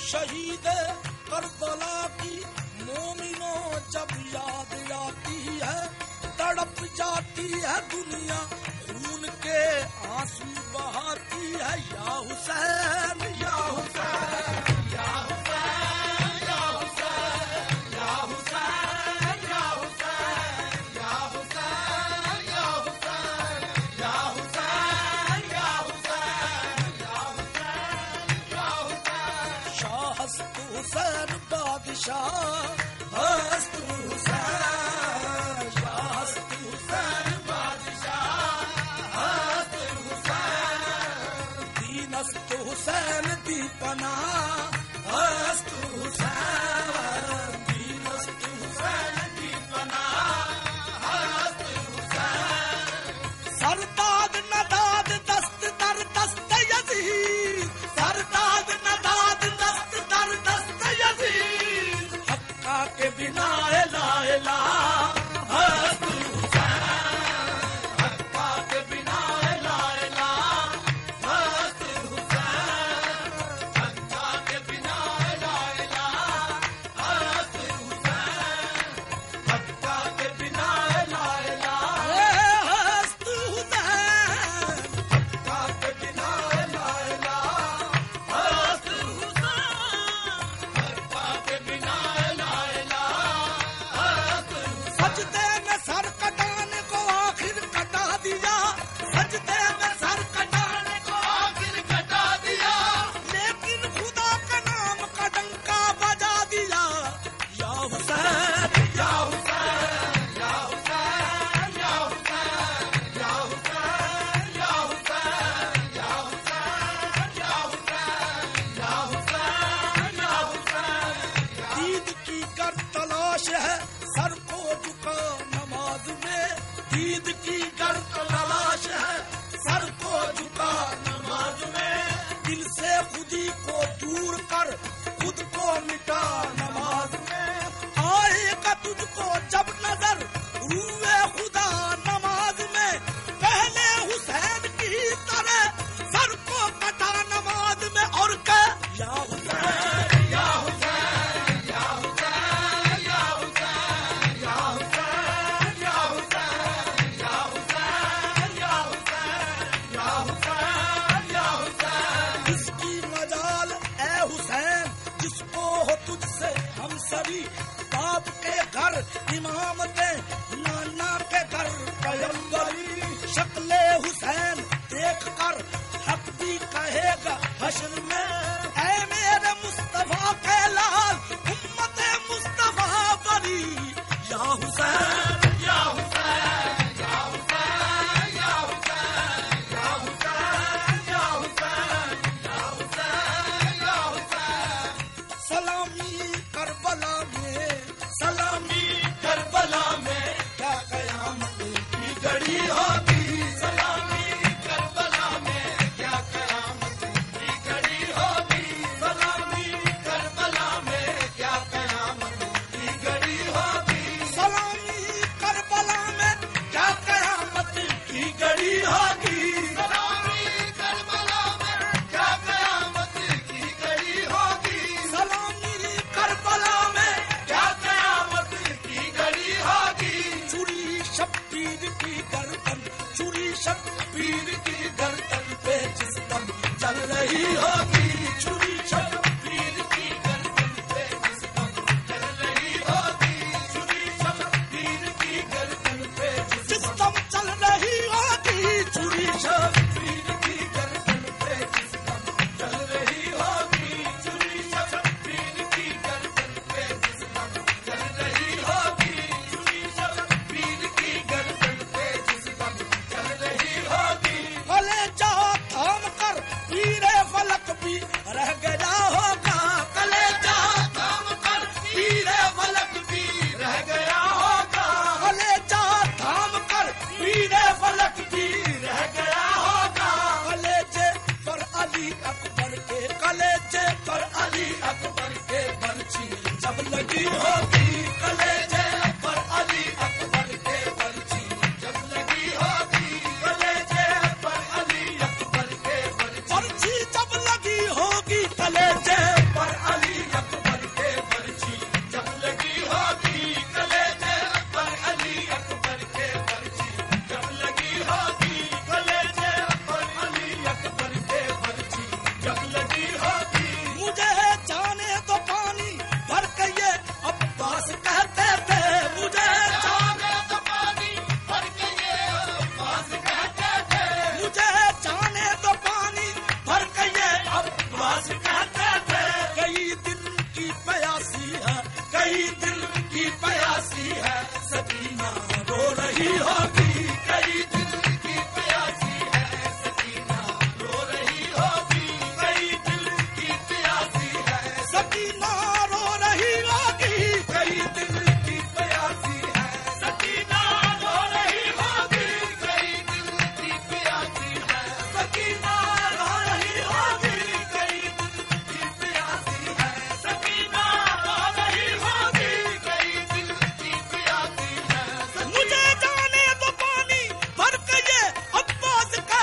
شہید کربلا کی مومنوں جب یاد آتی ہے تڑپ جاتی ہے دنیا خون کے آنسو بہاتی ہے یا حسین یا حسین یا حسین یا حسین یا حسین یا حسین یا حسین یا حسین یا حسین یا حسین یا حسین شاہ ہست حسین بادشاہ ہست حسین شاہ ہست حسین بادشاہ ہست حسین دین ہست حسین دی پناہ ہست حسین دین ہست حسین دی پناہ ہست حسین سرداد نداد دست در دست یزید سرداد نداد دست در دست یزید حقا کے بنا لا الہ ہست حسین حقا کے بنا لا الہ ہست حسین حقا کے بنا لا الہ ہست حسین حقا کے بنا لا الہ ہست حسین حقا کے بنا لا الہ ہست حسین حقا کے بنا لا الہ ہست حسین سجدے میں سر کٹانے کو آخر کٹا دیا سجدے میں سر کٹانے کو آخر کٹا دیا لیکن خدا کا نام کا ڈنکا بجا دیا یا حسین یا حسین یا حسین یا حسین یا حسین یا حسین یا حسین یا حسین یا حسین یا حسین دید کی گر تلاش ہے سر کو جھکا نماز میں دید کی گر تلاش ہے سر کو جھکا نماز میں دل سے خودی کو دور کر خود کو مٹا نماز میں آئے گا تجھ کو جب نظر روئے خدا نماز میں پہلے حسین کی طرح سر کو کٹا نماز میں اور کہ یا حسین یا حسین یا حسین یا حسین یا حسین یا حسین یا حسین یا حسین یا حسین یا حسین جس کی مجال اے حسین جس کو ہو تجھ سے ہم سبھی باپ کے گھر امامتیں نانا کے گھر پیغمبری شکل حسین دیکھ کر حق بھی کہے گا حشر میں اے میرے مصطفیٰ کے لال امت مصطفیٰ بری یا حسین یا حسین یا حسین یا حسین یا حسین یا حسین یا حسین یا حسین سلامی کربلا میں سلامی